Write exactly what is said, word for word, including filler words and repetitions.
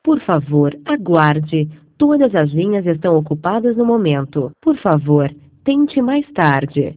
Por favor, aguarde. Todas as linhas estão ocupadas no momento. Por favor, tente mais tarde.